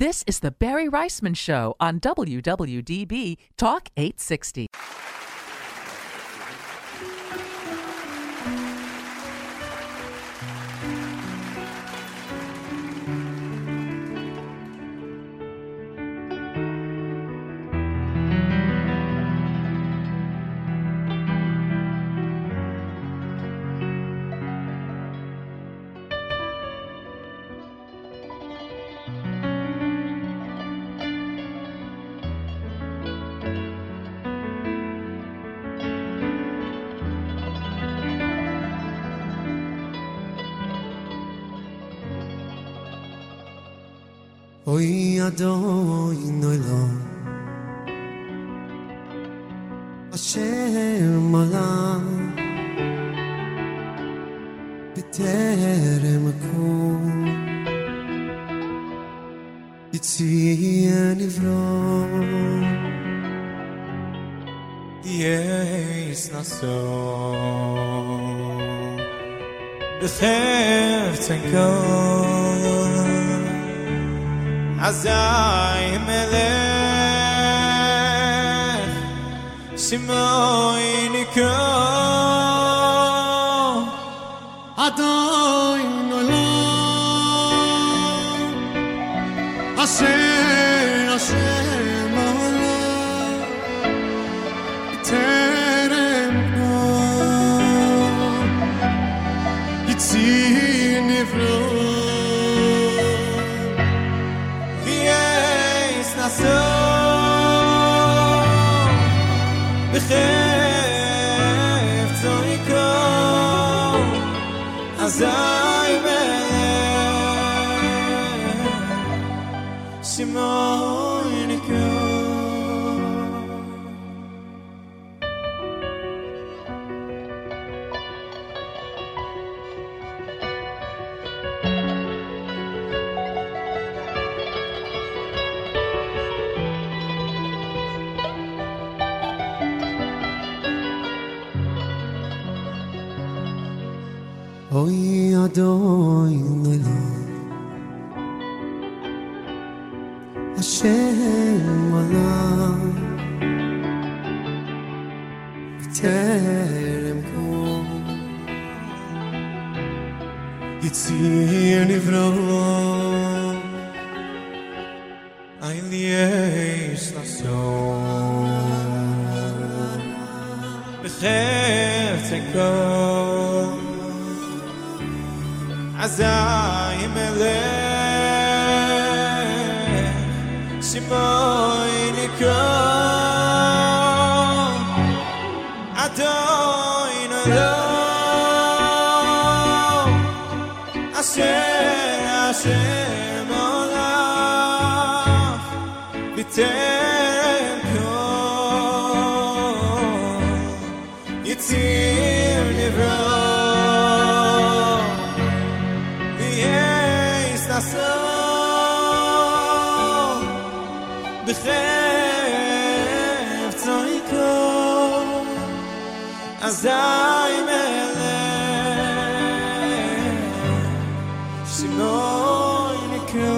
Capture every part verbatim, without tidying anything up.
This is the Barry Reisman Show on W W D B Talk eight sixty. Oy adoy noy lo Asher malam B'terem akum Yitzien ivro Yes naso B'chef tenko Azai melech Shimoi niko Adoy noy lo Asher Asher malam B'terem akum Yitzien ivro So b'chef tzoriko azay melech shimoy niko Oy adoy noy lo Hashem malam B'terem kum Yitzien ivro Ein liyesh naso b'chef tenko Azai melech Shimoy niko Adoy nolo Asher Asher molach B'terem kol Yitzir nivro So b'chef tzoriko azay melech shimoy niko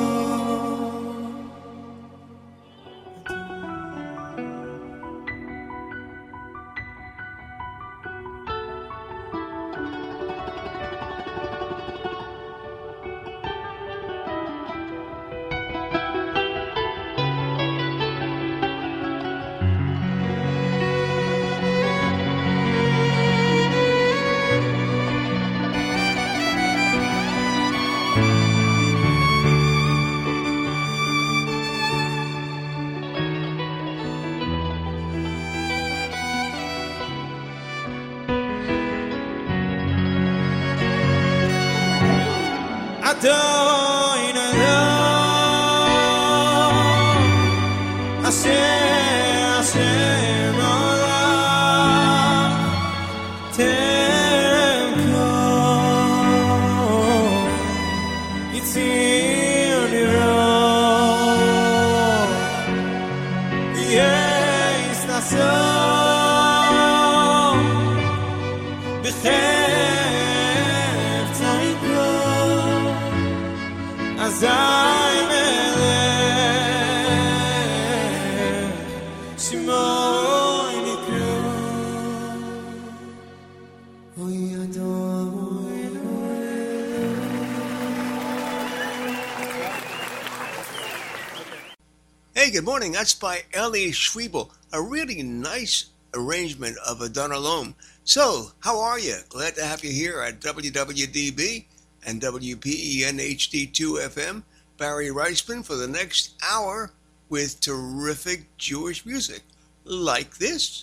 Adoy nolo Asher Asher molach B'terem kol Yitzir nivro Yes naso b'chef tzoriko Hey, good morning. That's by Ellie Schwiebel. A really nice arrangement of a Donna Loam. So, how are you? Glad to have you here at W W D B and W P E N H D two F M. Barry Reisman for the next hour with terrific Jewish music like this.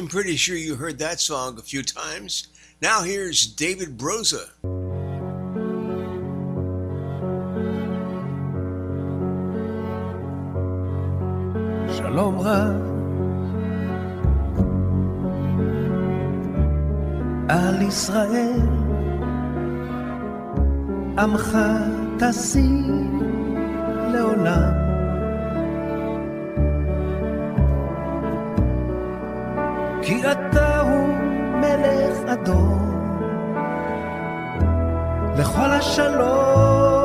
I'm pretty sure you heard that song a few times. Now here's David Broza. שלום רב על ישראל, עמך תשים לעולם. כי אתה הוא מלך אדום לכל השלום.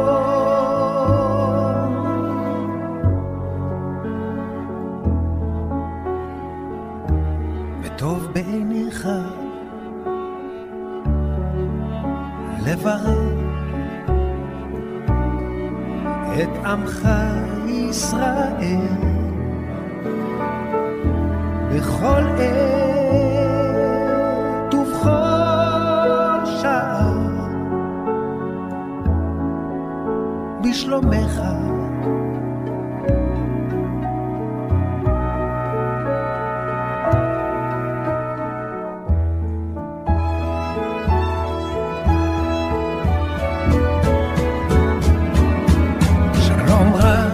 וטוב בעיניך לברך את עמך ישראל בכל עת ובכל שעה בשלומך. שלום רב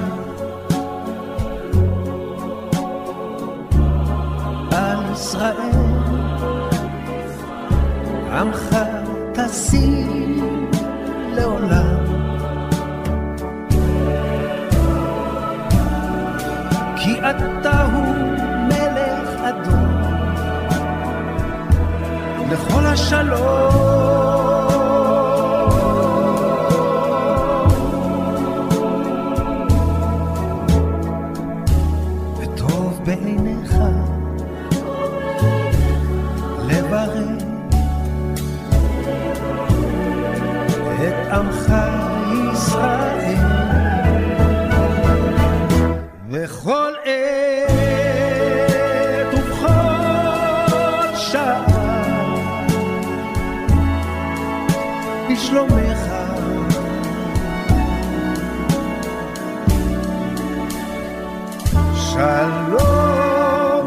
ישראל, עמך תשים לעולם. כי אתה הוא מלך אדום לכל השלום. וטוב בעיניך לברך את עמך ישראל בכל עת ובכל שעה בשלומך. שלום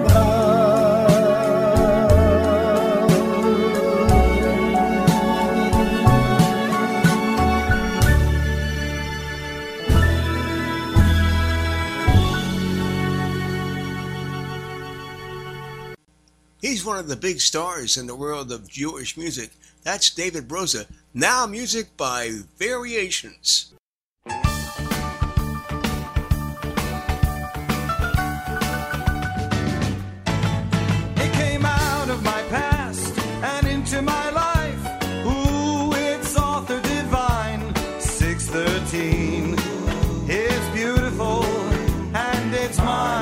He's one of the big stars in the world of Jewish music. That's David Broza. Now music by Variations. It came out of my past and into my life. Ooh, it's author divine. six thirteen. It's beautiful and it's mine.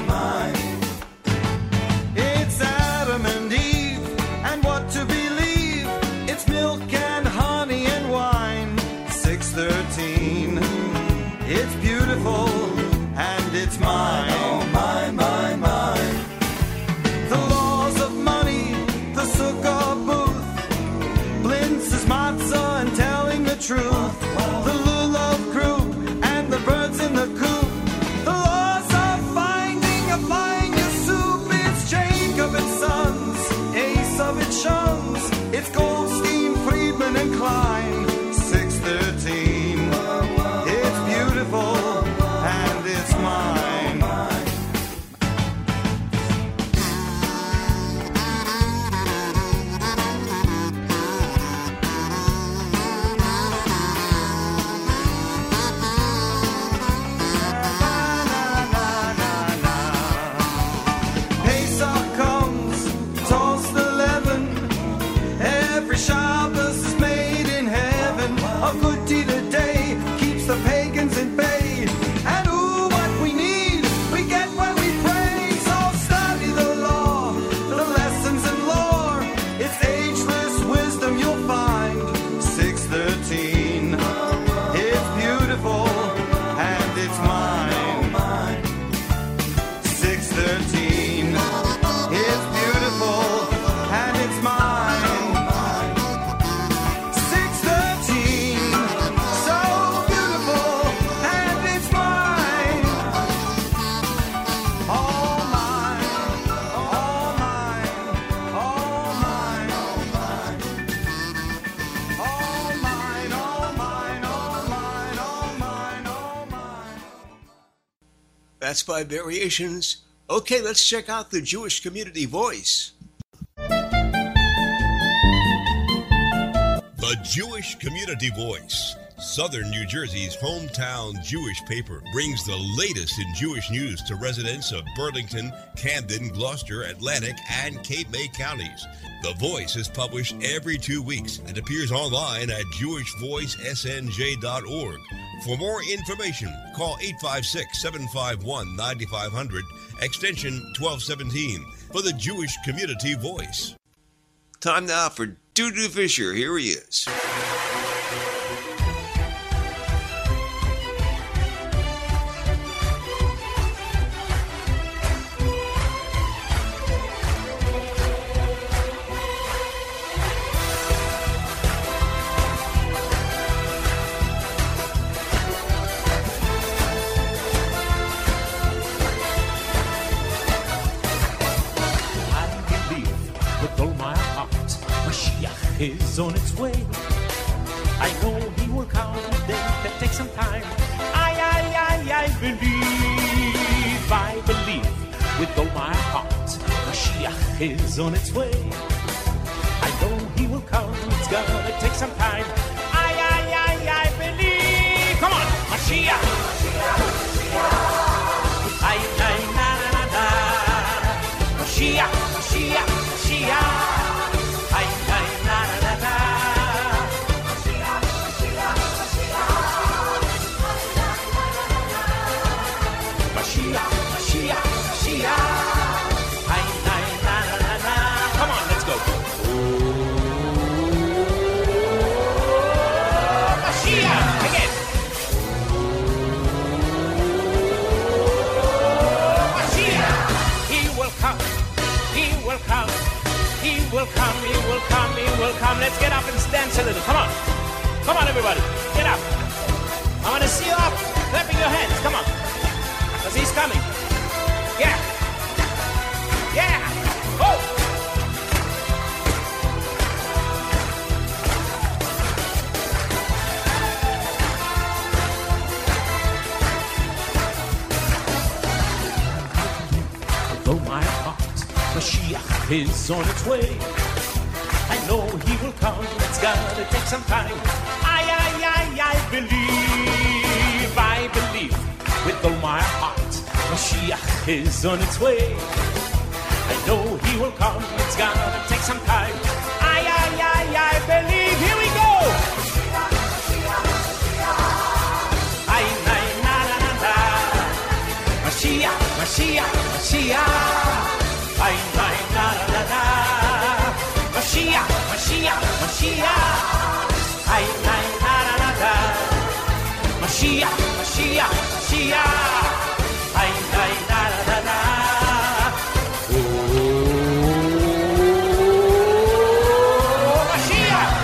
It's beautiful and it's mine. Oh, mine, mine, mine. The laws of money, the sukkah booth, Blintz's matzah and telling the truth, the lulav group and the birds in the coop, the laws of finding, applying your soup. It's Jacob and Sons, Ace of its Shuns, it's Goldstein, Friedman and Klein. six thirteen. And it's mine. That's by Variations. Okay, let's check out the Jewish Community Voice. The Jewish Community Voice, Southern New Jersey's hometown Jewish paper, brings the latest in Jewish news to residents of Burlington, Camden, Gloucester, Atlantic, and Cape May counties. The Voice is published every two weeks and appears online at jewish voice s n j dot org. For more information, call eight five six, seven five one, nine five zero zero, extension twelve seventeen, for the Jewish Community Voice. Time now for Dudu Fisher. Here he is. Is on its way. I know he will come, then can take some time. I, I, I, I believe, I believe with all my heart. Mashiach is on its way. I know he will come, it's gonna take some time. I, I, I, I believe. Come on, Mashiach. I, I, na, na, na, na. Mashiach, Mashiach, Mashiach. Will come, he will come, he will come. Let's get up and dance a little. Come on. Come on, everybody. Get up. I want to see you up, clapping your hands. Come on. Because he's coming. Yeah. Yeah. Oh. Though my heart, Mashiach is on its way. I know he will come, it's gonna take some time. I, I, I, I believe, I believe with all my heart. Mashiach is on its way. I know he will come, it's gonna take some time. I, I, I, I believe. Here we go. I, I, na, na, na, na. Mashiach, Mashiach, Mashiach. I, I, na, na, na, na. Mashiach, Mashiach, Mashiach. I, I, na, na, na, na. Mashiach, Mashiach, Mashiach. I, I, na, na, na, na. Oh, Mashiach.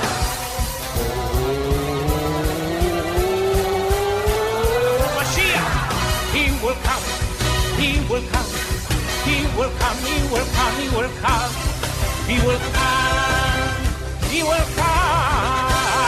Oh, Mashiach. He will come, he will come. He will come, he will come, he will come, he will come, he will come.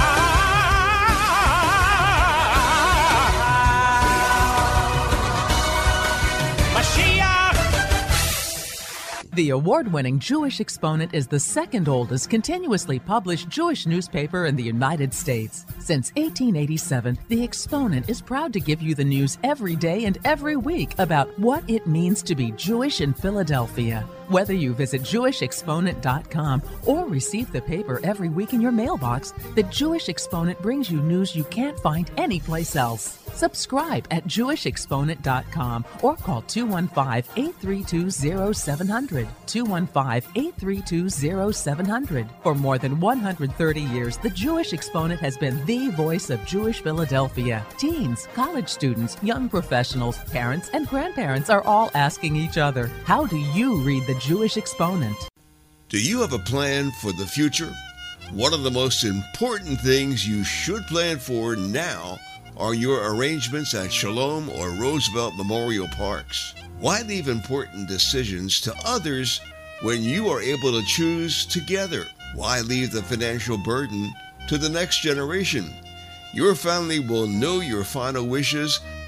Mashiach! The award-winning Jewish Exponent is the second oldest continuously published Jewish newspaper in the United States. Since eighteen eighty-seven, The Exponent is proud to give you the news every day and every week about what it means to be Jewish in Philadelphia. Whether you visit jewish exponent dot com or receive the paper every week in your mailbox, the Jewish Exponent brings you news you can't find anyplace else. Subscribe at jewish exponent dot com or call two one five, eight three two, zero seven zero zero, two one five, eight three two, zero seven zero zero. For more than one hundred thirty years, the Jewish Exponent has been the voice of Jewish Philadelphia. Teens, college students, young professionals, parents, and grandparents are all asking each other, how do you read the Jewish Exponent? Do you have a plan for the future? One of the most important things you should plan for now are your arrangements at Shalom or Roosevelt Memorial Parks. Why leave important decisions to others when you are able to choose together? Why leave the financial burden to the next generation? Your family will know your final wishes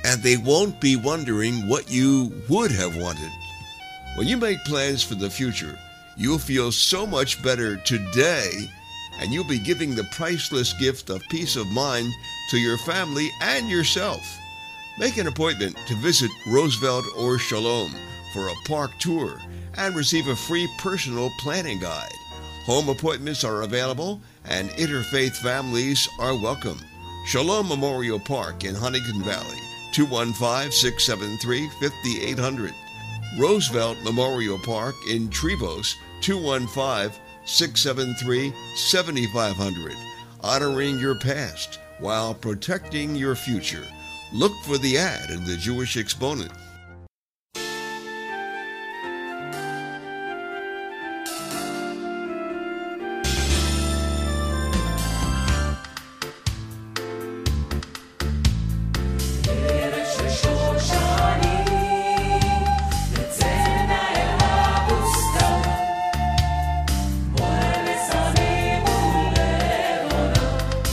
and they won't be wondering what you would have wanted. When you make plans for the future, you'll feel so much better today, and you'll be giving the priceless gift of peace of mind to your family and yourself. Make an appointment to visit Roosevelt or Shalom for a park tour and receive a free personal planning guide. Home appointments are available and interfaith families are welcome. Shalom Memorial Park in Huntington Valley, two one five, six seven three, five eight zero zero. Roosevelt Memorial Park in Trevose, two one five, six seven three, seven five zero zero. Honoring your past while protecting your future. Look for the ad in the Jewish Exponent.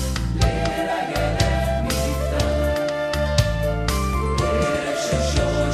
Sure.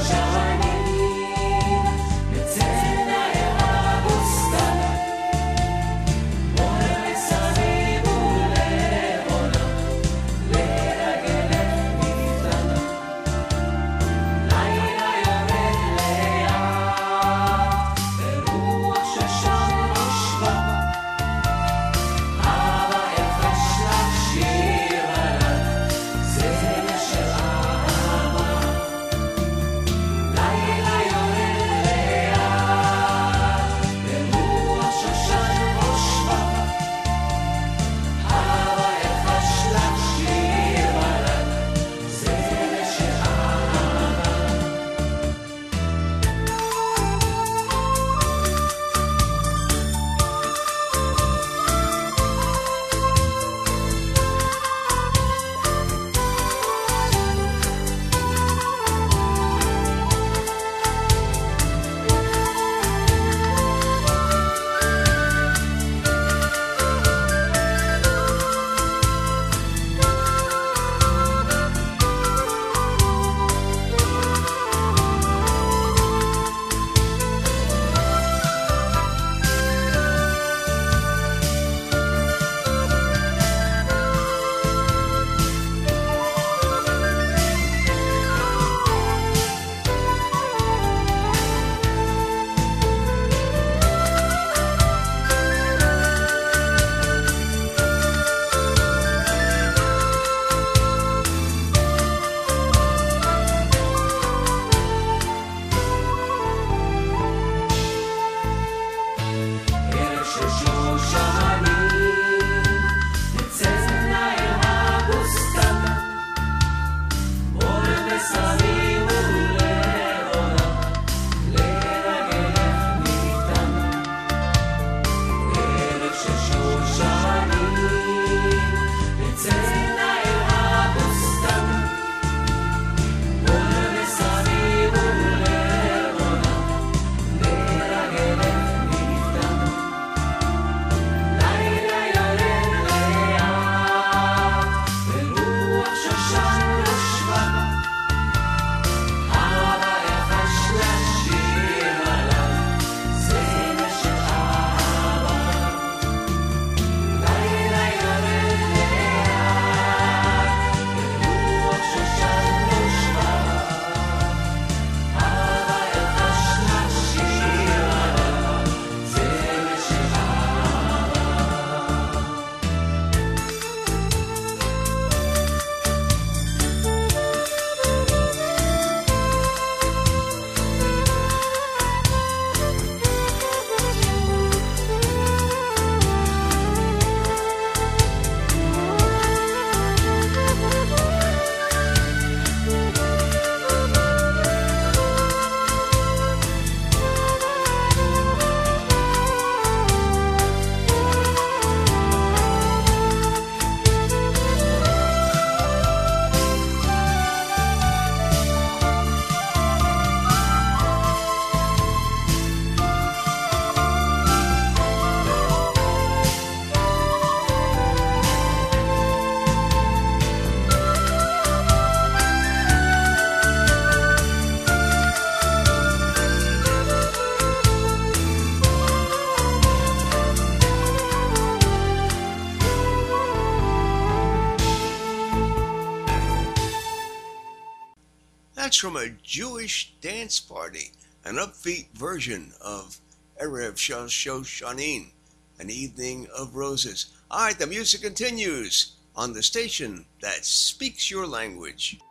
that's from a Jewish dance party, an upbeat version of Erev Shoshanim, an evening of roses. All right, the music continues on the station that speaks your language.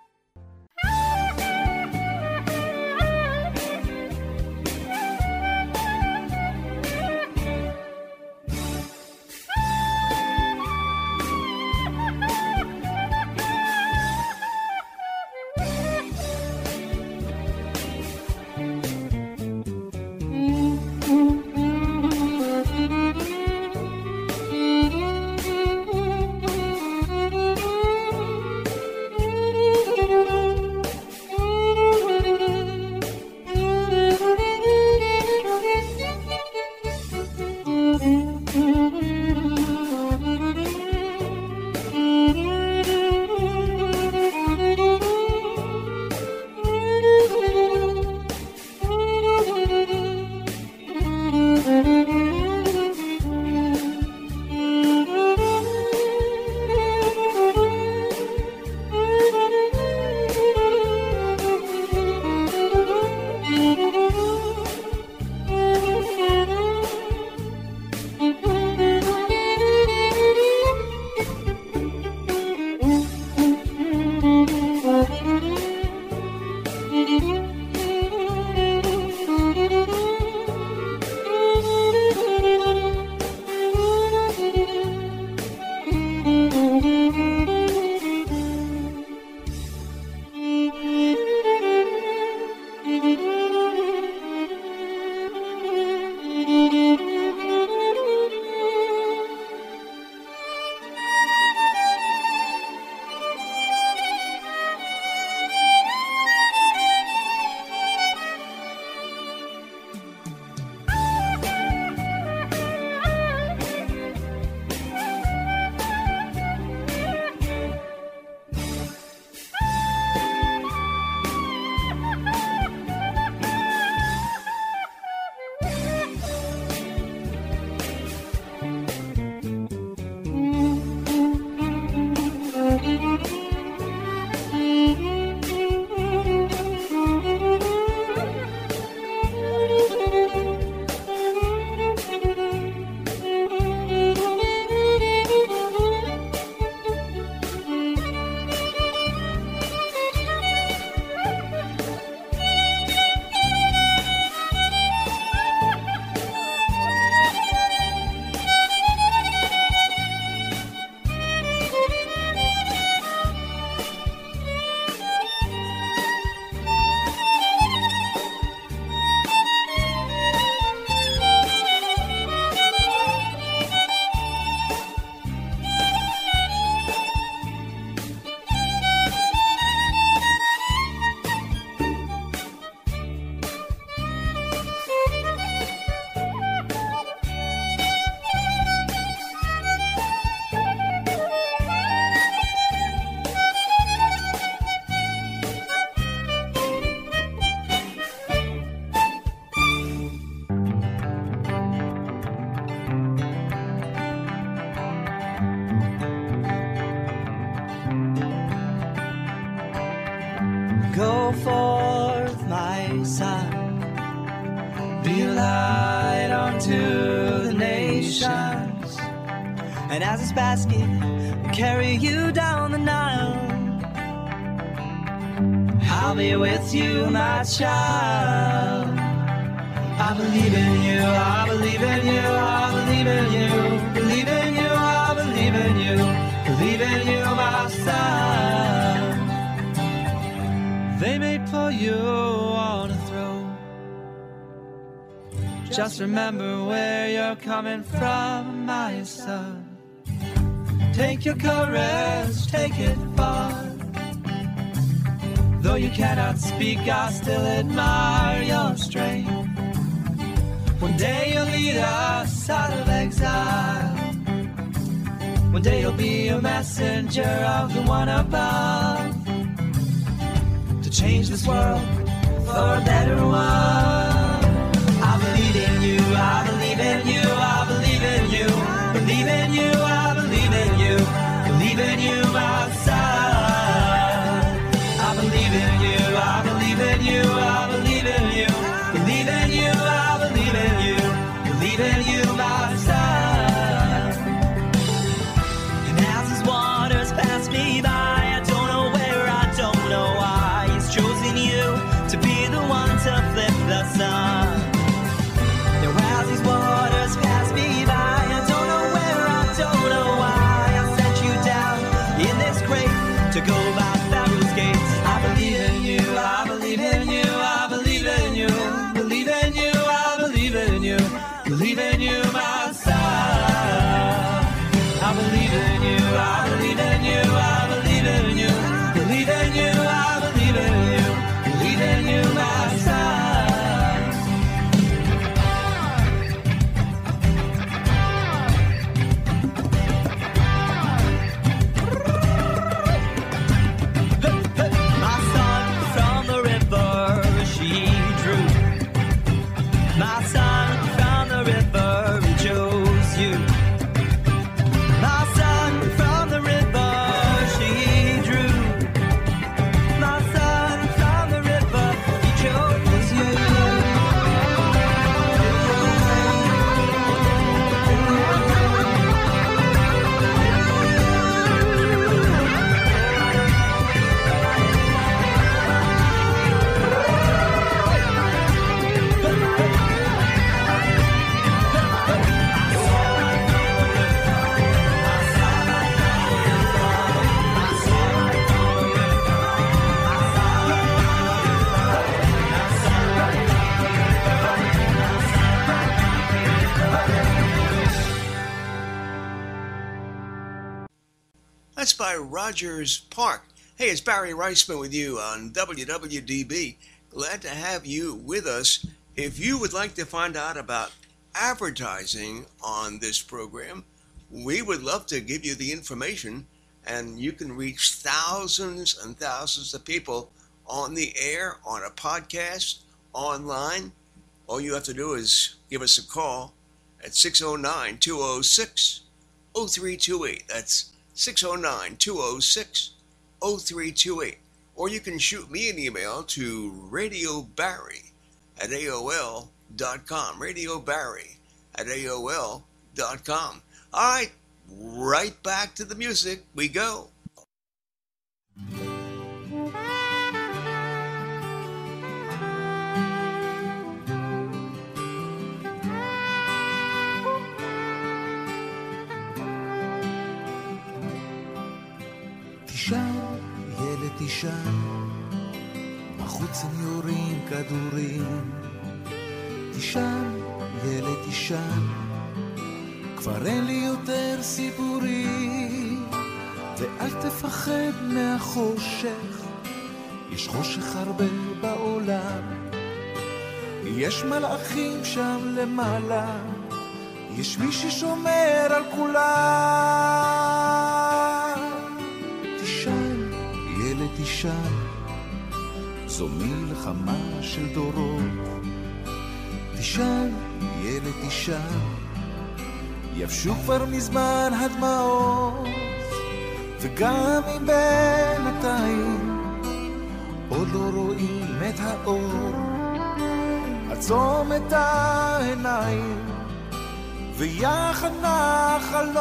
Go forth, my son, be a light unto the nations, and as this basket will carry you down the Nile, I'll be with you, my child. I believe in you, I believe in you, I believe in you, believe in you, I believe in you, believe in you, my son. They may pull you on a throne, just remember where you're coming from, my son. Take your courage, take it far. Though you cannot speak, I still admire your strength. One day you'll lead us out of exile. One day you'll be a messenger of the one above, to change this world for a better one. I believe in you, I believe in you, I believe in you, believe in you, I believe in you, believe in you, my son. I believe in you, I believe go by Pharaoh's gates. I believe in you, I believe in you, I believe in you, believe in you, I believe in you, believe in you, my son. I believe in you, I believe in you, I believe in you, believe in you, I believe in you, believe in you, my son. That's by Rogers Park. Hey, it's Barry Reisman with you on W W D B. Glad to have you with us. If you would like to find out about advertising on this program, we would love to give you the information, and you can reach thousands and thousands of people on the air, on a podcast, online. All you have to do is give us a call at six oh nine, two oh six, oh three two eight. That's six oh nine, two oh six, oh three two eight. Or you can shoot me an email to Radio Barry at A O L dot com. Radio Barry at A O L dot com. All right, right back to the music we go. תישן, ילד תישן, בחוץ הם יורים כדורים. תישן, ילד תישן, כבר אין לי יותר סיפורים. ואל תפחד מהחושך, יש חושך הרבה בעולם. יש מלאכים שם למעלה, יש מי ששומר על כולם. תישן, ילד תישן, זו מלחמה של דורות. תישן, ילד תישן, יבשו כבר מזמן הדמעות. וגם אם בינתיים עוד לא רואים את האור, עצום את העיניים ויחד נחלום.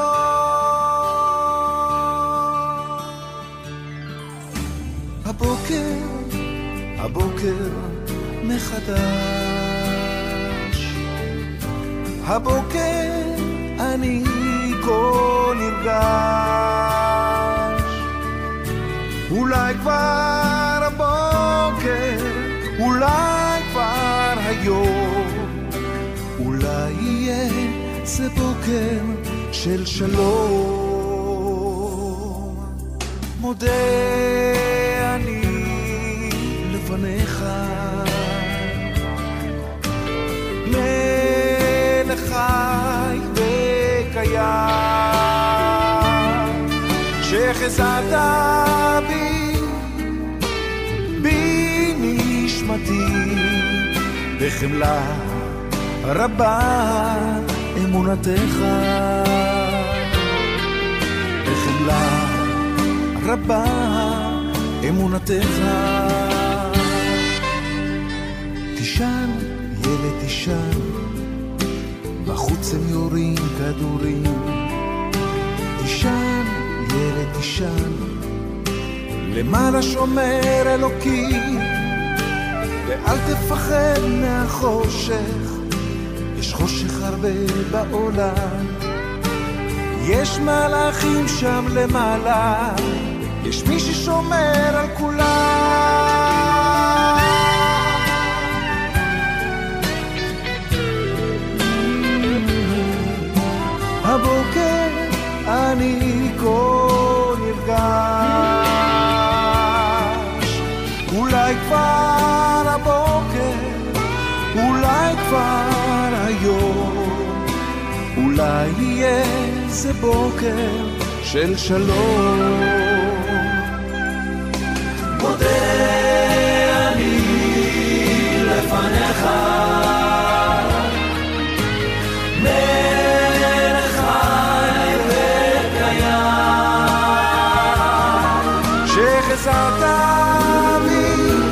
הבוקר, הבוקר מחדש, הבוקר אני כה נרגש. אולי כבר הבוקר, אולי כבר היום, אולי יהיה זה בוקר של שלום. מודה אני לפניך, מלך חי וקיים, שחזרת בי, בי נשמתי, בחמלה רבה אמונתך, בחמלה רבה אמונתך. תישן, ילד תישן, בחוץ הם יורים כדורים. תישן, ילד תישן, למעלה שומר אלוקים. ואל תפחד מהחושך, יש חושך הרבה בעולם. יש מלאכים שם למעלה, יש מי ששומר על כולם. הבוקר אני כה נרגש, אולי כבר הבוקר, אולי כבר היום, אולי יהיה זה בוקר של שלום. מודה אני לפניך, מלך חי וקיים, שחסרת בי,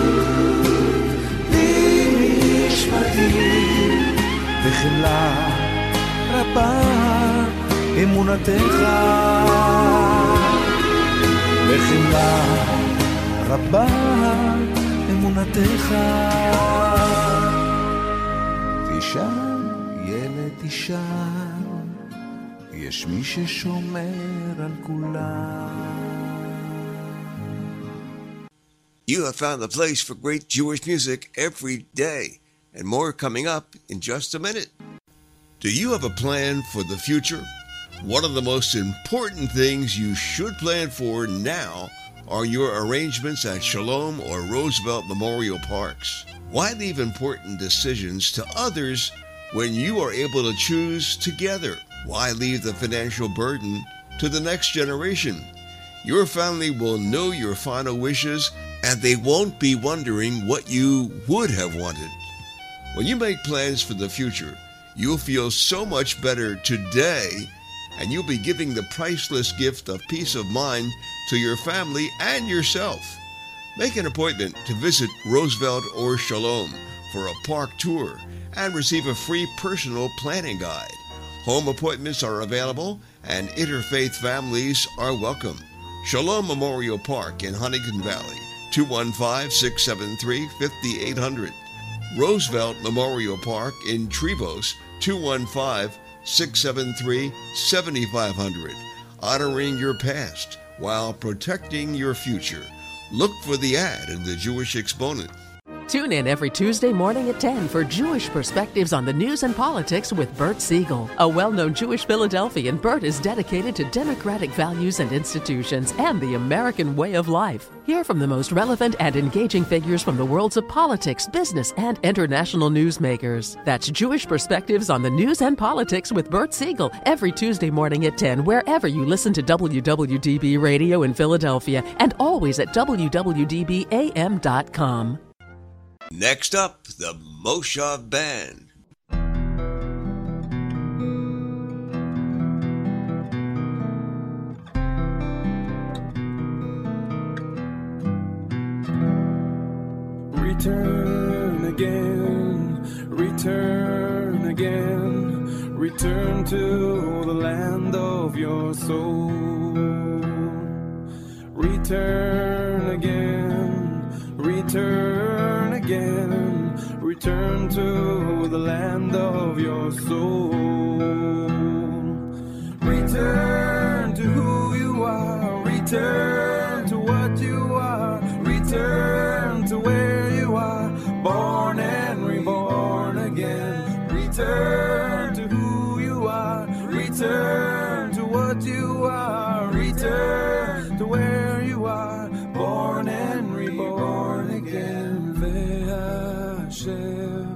בי נשמתי, וחמלה רבה אמונתך, וחמלה רבה אמונתך. תישן ילד תישן, יש מי ששומר על כולם. You have found the place for great Jewish music every day, and more coming up in just a minute. Do you have a plan for the future? One of the most important things you should plan for now are your arrangements at Shalom or Roosevelt Memorial Parks. Why leave important decisions to others when you are able to choose together? Why leave the financial burden to the next generation? Your family will know your final wishes, and they won't be wondering what you would have wanted. When you make plans for the future, you'll feel so much better today, and you'll be giving the priceless gift of peace of mind to your family and yourself. Make an appointment to visit Roosevelt or Shalom for a park tour and receive a free personal planning guide. Home appointments are available, and interfaith families are welcome. Shalom Memorial Park in Huntington Valley, two one five, six seven three, five eight zero zero. Roosevelt Memorial Park in Trevose, two one five, six seven three, seven five zero zero. Honoring your past while protecting your future. Look for the ad in the Jewish Exponent. Tune in every Tuesday morning at ten for Jewish Perspectives on the News and Politics with Bert Siegel. A well-known Jewish Philadelphian, Bert is dedicated to democratic values and institutions and the American way of life. Hear from the most relevant and engaging figures from the worlds of politics, business, and international newsmakers. That's Jewish Perspectives on the News and Politics with Bert Siegel every Tuesday morning at ten, wherever you listen to W W D B Radio in Philadelphia, and always at W W D B A M dot com. Next up, the Moshav Band. Return again, return again, return to the land of your soul. Return again, return again, return to the land of your soul. Return to who you are, return to what you are, return to where you are, born and reborn again. Return to who you are, return to what you are, return to where you are, born and reborn again. Ve'ashev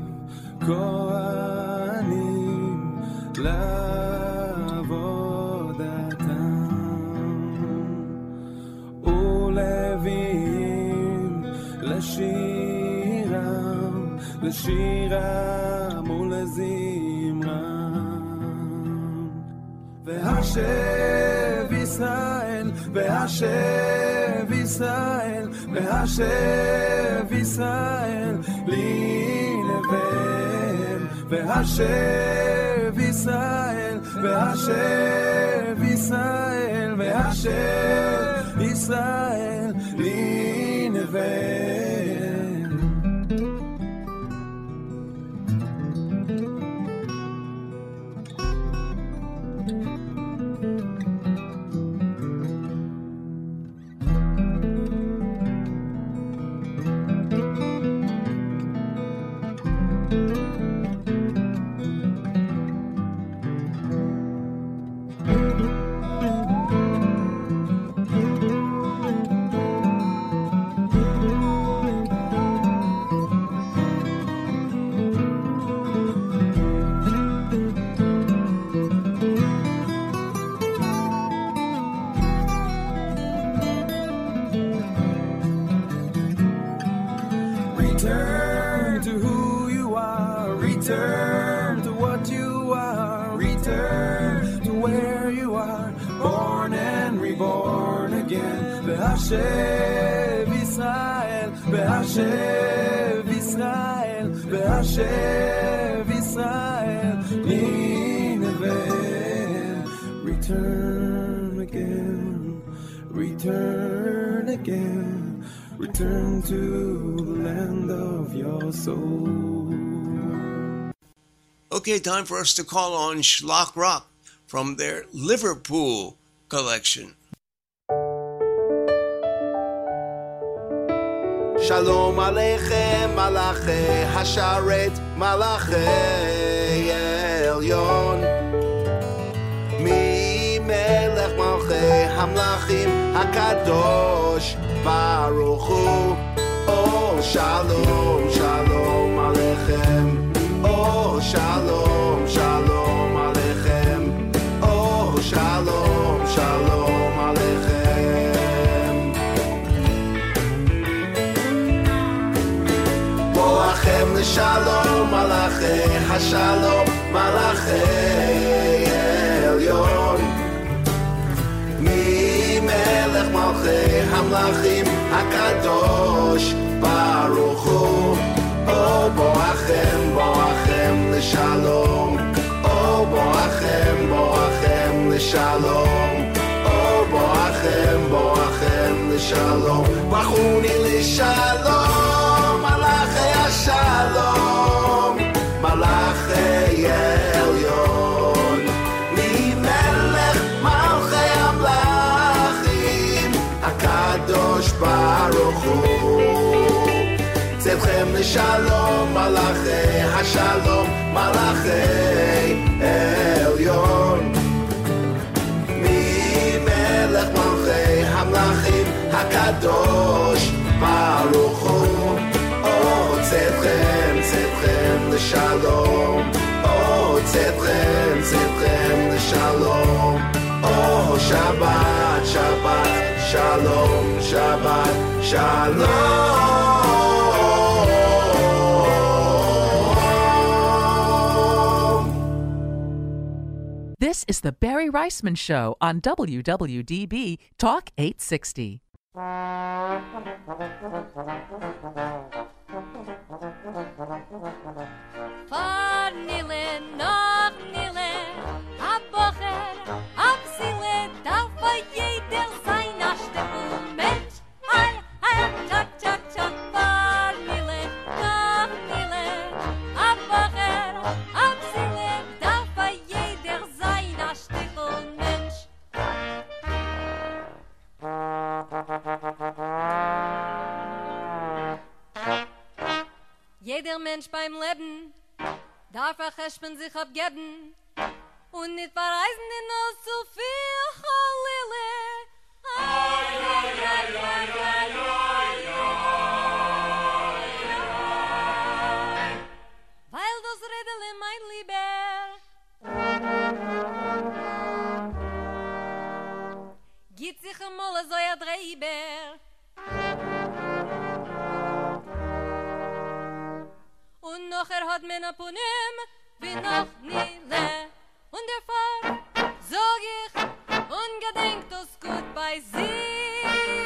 kohanim la'avodatam uleviim l'shiram l'shiram ulezimram. Ve'ashev Yisrael, ve'ashev Yisrael, ve'ashev Yisrael li'nevel. Ve'ashev Yisrael, ve'ashev Yisrael, ve'ashev Yisrael li'nevel. Return to who you are. Return to what you are. Return to where you are. Born and reborn again. Be'ashev Yisrael. Be'ashev Yisrael. Be'ashev Yisrael. Nineveh. Return again. Return again. Return to the land of your soul. Okay, time for us to call on Shlock Rock from their Liverpool collection. Shalom Aleichem, Malachi Hasharet, Malachi Elyon. Mi Melech Malchei Hamlachim Hakadosh Baruch Hu. Oh, Shalom, Shalom Aleichem. Oh, Shalom, Shalom Aleichem. Oh, Shalom, Shalom Aleichem. Boachem Shalom Malachi Hashalom Malachi Elyon. Mi Melech Malchei Hamlachim Hakadosh Baruch Hu. Oh, Boachem, Boachem L'Shalom. Oh, Boachem, Boachem L'Shalom. Oh, Boachem, Boachem L'Shalom. Bachuni L'Shalom. Malachei HaShalom. Malachei Elyon. Mi Melech Malchei Hamlachim Hakadosh Baruch Hu. Tzedchem L'Shalom, Malachei HaShalom, Malachei Elyon. Mi Melech Malchei Hamlachim HaKadosh Baruch Hu. Oh, Tzedchem, Tzedchem L'Shalom. Oh, Tzedchem, Tzedchem L'Shalom. Oh, Shabbat, Shabbat, Shalom, Shabbat, Shalom. This is the Barry Reisman Show on W W D B Talk eight sixty. Jeder Mensch beim Leben darf er Cheshbon sich abgeben und nicht verreisen in nur zu viel Cholile. Ay, ay, ay, ay, ay, ay, ay. Weil das Redele, mein Lieber, gibt sich einmal so ein Dreiber. Und noch er hat men aponym wie noch nie le. Und er fahr, sag ich, und gedenkt das gut bei sich.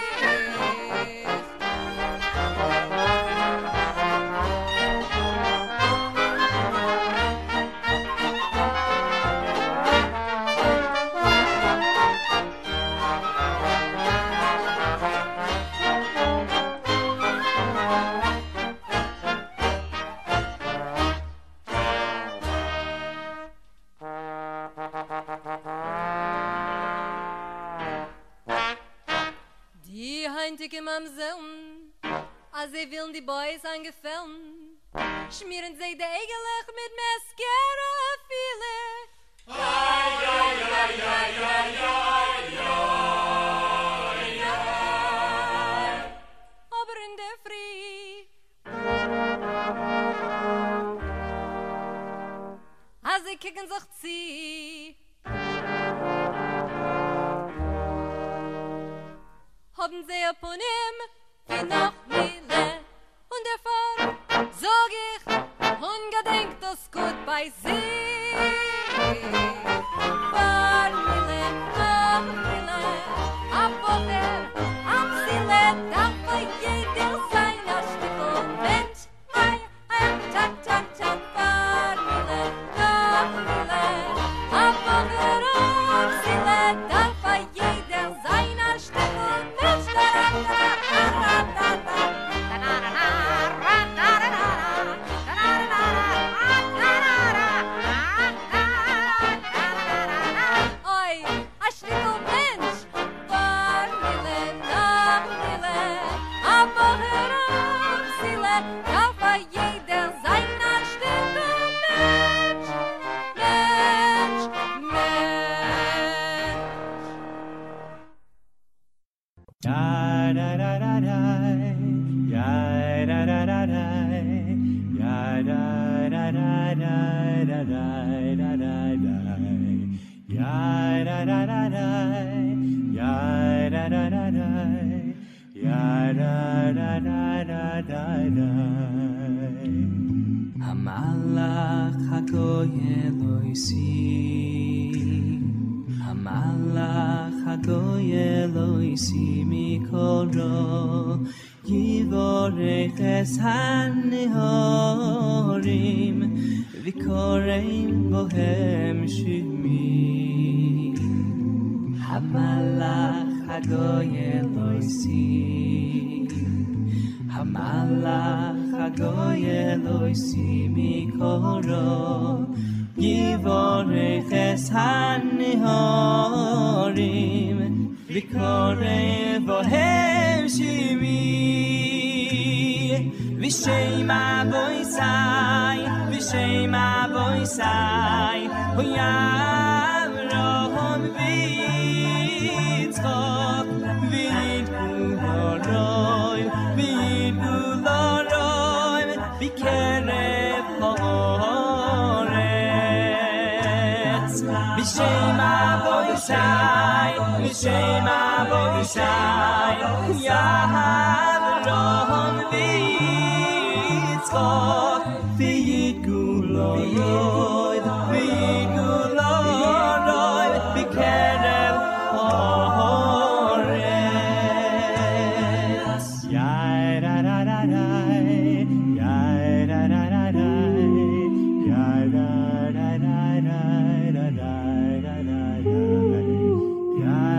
Heintig im Amseln, als sie willen die Boys angefallen, schmieren sie die Egelech mit Mascara viele. Ay, ay, ay, ay, ay, ay, ay, ay. Aber in der Früh, als sie kicken sich zieh, haben sie ab und ihm wie noch nie le. Und er fahr, I see. Barmile, Barmile, Abocher, Absile, Daffe jeder seiner Stückel. Mensch, hi, hi, tat, tat, tat, Barmile, Barmile, Abocher, Absile, Daffe jeder seiner Stückel. Mensch, da, da, da, da, da, da, Hamalach hagoy Eloisi, Hamalach hagoy Eloisi mikoro, Yivorech es hanihorim, Vikoreim bohem shimi. Hamalach hagoy Eloisi, Hamalach hagoy Eloisi mikoro, Yivorech es hanihorim, V'koreh bohem shimi. V'shem avoisai, V'shem avoisai, V'yavrom v'yitzchok, v'yitku l'oroi, v'yitku l'oroi, v'kerev ha'oretz. V'shem avoisai, V'shem avoisai, V'yavrom v'yitzchok, v'yitku l'oroi, v'yitku l'oroi, v'kerev ha'oretz. Yai-da-da-da-dai, yai-da-da-da-dai, yai-da-da-da-dai-da-dai-da-dai-da-dai.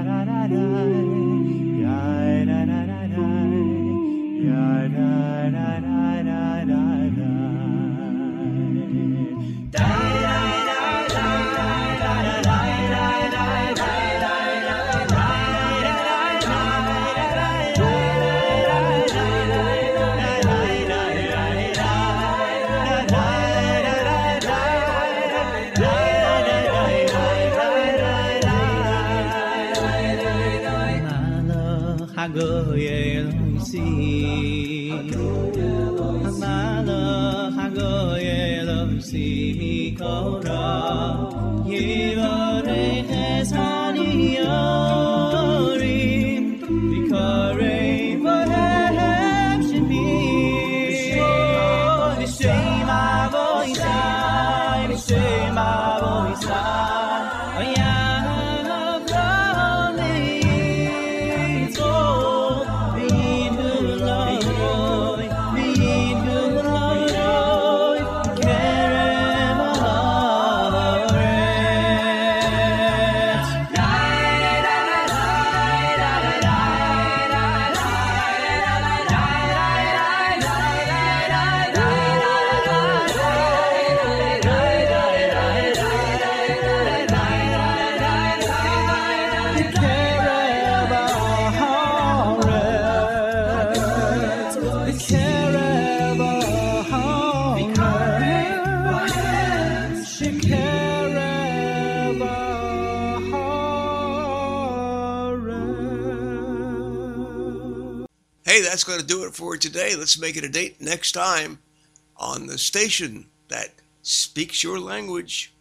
Hey, that's going to do it for today. Let's make it a date next time on the station that speaks your language.